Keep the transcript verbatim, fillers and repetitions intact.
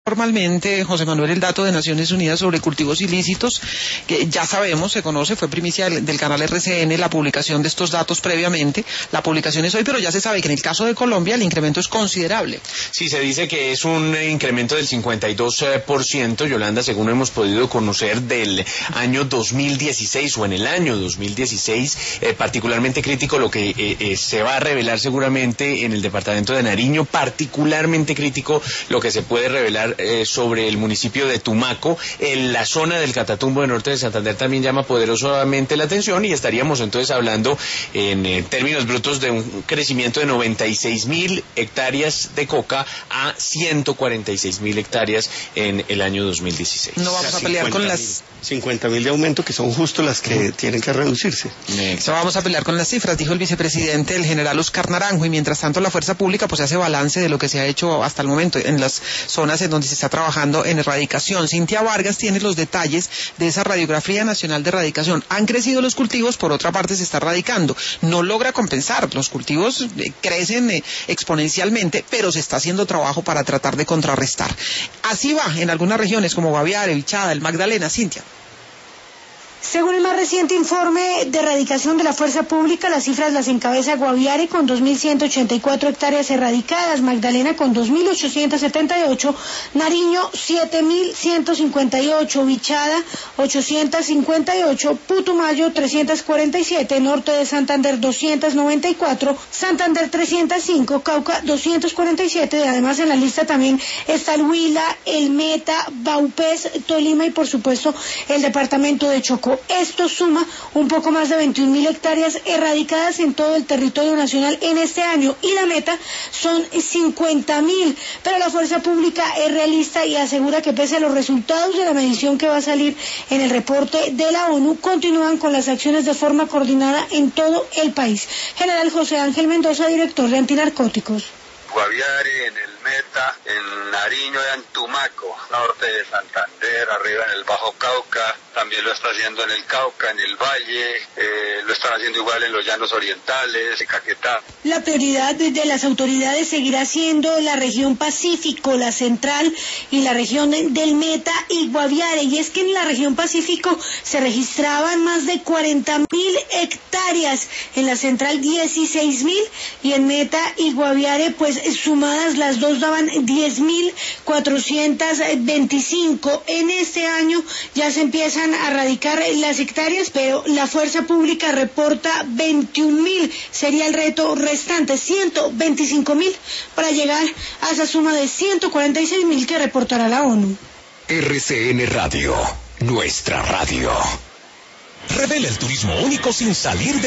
Formalmente, José Manuel, el dato de Naciones Unidas sobre cultivos ilícitos, que ya sabemos, se conoce, fue primicia del, del canal R C N la publicación de estos datos previamente, la publicación es hoy, pero ya se sabe que en el caso de Colombia el incremento es considerable. Sí, se dice que es un incremento del cincuenta y dos por ciento, Yolanda, según hemos podido conocer del año dos mil dieciséis o en el año dos mil dieciséis, eh, particularmente crítico lo que eh, eh, se va a revelar seguramente en el departamento de Nariño, particularmente crítico lo que se puede revelar Eh, sobre el municipio de Tumaco, en la zona del Catatumbo de norte de Santander también llama poderosamente la atención y estaríamos entonces hablando en eh, términos brutos de un crecimiento de noventa y seis mil hectáreas de coca a ciento cuarenta y seis mil hectáreas en el año dos mil dieciséis. No vamos a pelear con las cincuenta mil de aumento, que son justo las que tienen que reducirse. No vamos a pelear con las cifras, dijo el vicepresidente, el general Oscar Naranjo, y mientras tanto la Fuerza Pública pues hace balance de lo que se ha hecho hasta el momento en las zonas en donde se está trabajando en erradicación. Cintia Vargas tiene los detalles de esa radiografía nacional de erradicación. Han crecido los cultivos, por otra parte se está erradicando. No logra compensar, los cultivos eh, crecen eh, exponencialmente, pero se está haciendo trabajo para tratar de contrarrestar. Así va en algunas regiones como Guaviare, Vichada, el Magdalena. Cintia. Según el más reciente informe de erradicación de la Fuerza Pública, las cifras las encabeza Guaviare con dos mil ciento ochenta y cuatro hectáreas erradicadas, Magdalena con dos mil ochocientos setenta y ocho, Nariño siete mil ciento cincuenta y ocho, Vichada ochocientos cincuenta y ocho, Putumayo trescientos cuarenta y siete, Norte de Santander doscientos noventa y cuatro, Santander trescientos cinco, Cauca doscientos cuarenta y siete, y además en la lista también está el Huila, el Meta, Vaupés, Tolima y por supuesto el departamento de Chocó. Esto suma un poco más de veintiún mil hectáreas erradicadas en todo el territorio nacional en este año y la meta son cincuenta mil, pero la Fuerza Pública es realista y asegura que pese a los resultados de la medición que va a salir en el reporte de la ONU, continúan con las acciones de forma coordinada en todo el país. General José Ángel Mendoza, director de Antinarcóticos. Guaviare, en el Meta, en Nariño y en Tumaco, norte de Santander, arriba en el Bajo Cauca, también lo está haciendo en el Cauca, en el Valle, eh, lo están haciendo igual en los Llanos Orientales, en Caquetá. La prioridad de las autoridades seguirá siendo la región Pacífico, la central y la región del Meta y Guaviare, y es que en la región Pacífico se registraban más de cuarenta mil hectáreas, en la central dieciséis mil y en Meta y Guaviare pues sumadas las dos daban diez mil cuatrocientos veinticinco. En este año ya se empiezan a erradicar las hectáreas, pero la Fuerza Pública reporta veintiún mil. Sería el reto restante, ciento veinticinco mil, para llegar a esa suma de ciento cuarenta y seis mil que reportará la ONU. R C N Radio, nuestra radio. Revela el turismo único sin salir de